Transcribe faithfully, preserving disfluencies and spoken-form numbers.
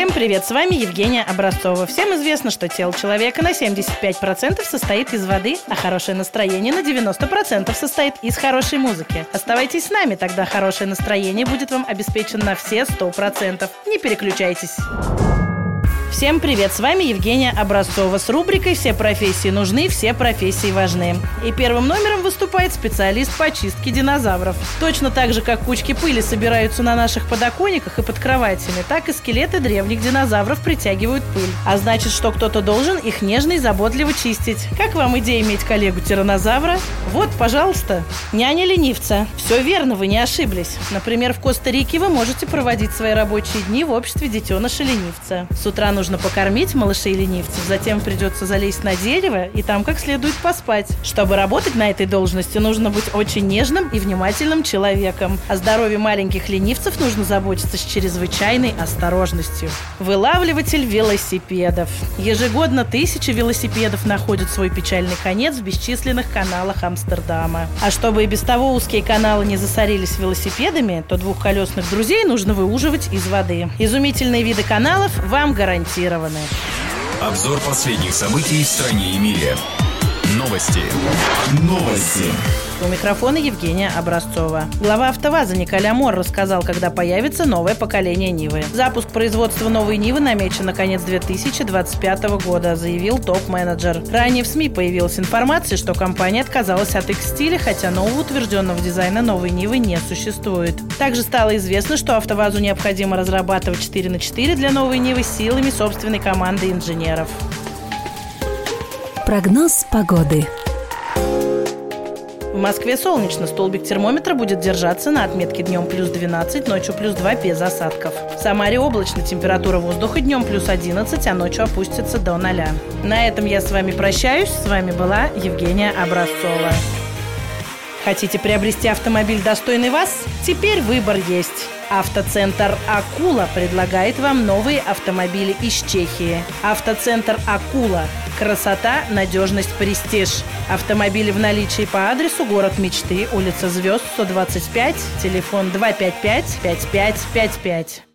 Всем привет, с вами Евгения Образцова. Всем известно, что тело человека на семьдесят пять процентов состоит из воды, а хорошее настроение на девяносто процентов состоит из хорошей музыки. Оставайтесь с нами, тогда хорошее настроение будет вам обеспечено на все сто процентов. Не переключайтесь. Всем привет, с вами Евгения Образцова с рубрикой «Все профессии нужны, все профессии важны». И первым номером выступает специалист по чистке динозавров. Точно так же, как кучки пыли собираются на наших подоконниках и под кроватями, так и скелеты древних динозавров притягивают пыль. А значит, что кто-то должен их нежно и заботливо чистить. Как вам идея иметь коллегу-тираннозавра? Вот, пожалуйста, няня-ленивца. Все верно, вы не ошиблись. Например, в Коста-Рике вы можете проводить свои рабочие дни в обществе детеныша-ленивца. С утра нужно покормить малышей-ленивцев, затем придется залезть на дерево и там как следует поспать. Чтобы работать на этой должности, нужно быть очень нежным и внимательным человеком. О здоровье маленьких ленивцев нужно заботиться с чрезвычайной осторожностью. Вылавливатель велосипедов. Ежегодно тысячи велосипедов находят свой печальный конец в бесчисленных каналах Амстердама. А чтобы и без того узкие каналы не засорились велосипедами, то двухколесных друзей нужно выуживать из воды. Изумительные виды каналов вам гарантированы. Обзор последних событий в стране и мире. Новости. Новости. У микрофона Евгения Образцова. Глава АвтоВАЗа Николя Мор рассказал, когда появится новое поколение Нивы. Запуск производства новой Нивы намечен на конец две тысячи двадцать пятого года, заявил топ-менеджер. Ранее в СМИ появилась информация, что компания отказалась от X-стиля, хотя нового утвержденного дизайна новой Нивы не существует. Также стало известно, что АвтоВАЗу необходимо разрабатывать четыре на четыре для новой Нивы силами собственной команды инженеров. Прогноз погоды. В Москве солнечно, столбик термометра будет держаться на отметке днем плюс двенадцать, ночью плюс два без осадков. В Самаре облачно, температура воздуха днем плюс одиннадцать, а ночью опустится до ноля. На этом я с вами прощаюсь. С вами была Евгения Образцова. Хотите приобрести автомобиль, достойный вас? Теперь выбор есть. Автоцентр «Акула» предлагает вам новые автомобили из Чехии. Автоцентр «Акула». Красота, надежность, престиж. Автомобили в наличии по адресу город Мечты, улица Звезд, сто двадцать пять, телефон два пять пять пять пять пять пять.